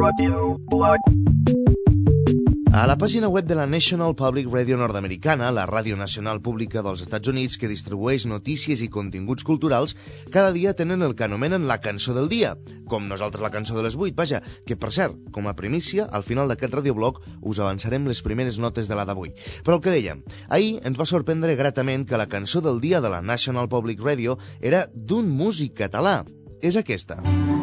A la pàgina web de la National Public Radio nord-americana, la ràdio nacional pública dels Estats Units que distribueix notícies i continguts culturals, cada dia tenen el que anomenen la cançó del dia, com nosaltres la cançó de les 8, vaja, que per cert, com a primícia, al final d'aquest radioblog us avançarem les primeres notes de la d'avui. Però el que dèiem, ahir ens va sorprendre gratament que la cançó del dia de la National Public Radio era d'un músic català. És aquesta.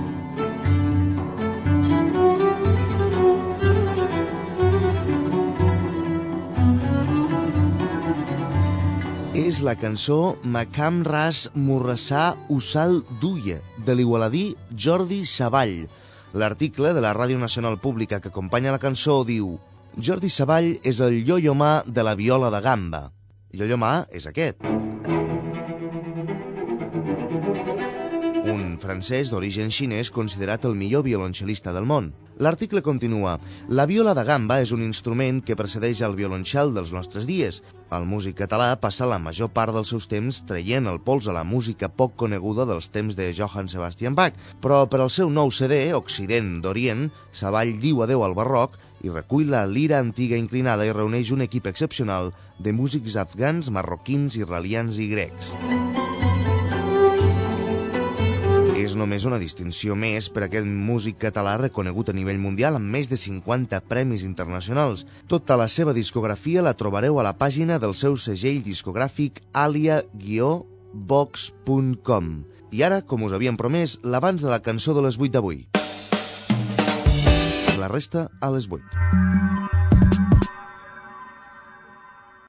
És la cançó Macam Ras Morrassà Ussal Duia, de l'igualadí Jordi Savall. L'article de la Ràdio Nacional Pública que acompanya la cançó diu: Jordi Savall és el Yo-Yo Ma de la viola de gamba. Yo-Yo Ma és aquest. Un francès d'origen xinès considerat el millor violoncel·lista del món. L'article continua: la viola de gamba és un instrument que precedeix al violoncel dels nostres dies. El músic català passa la major part dels seus temps traient el pols a la música poc coneguda dels temps de Johann Sebastian Bach, però per al seu nou CD, Occident d'Orient, Savall diu adeu al barroc i recull la lira antiga inclinada i reuneix un equip excepcional de músics afgans, marroquins, israelians i grecs. És només una distinció més per a aquest músic català reconegut a nivell mundial amb més de 50 premis internacionals. Tota la seva discografia la trobareu a la pàgina del seu segell discogràfic alia-box.com. I ara, com us havíem promès, l'abans de la cançó de les 8 d'avui. La resta a les 8.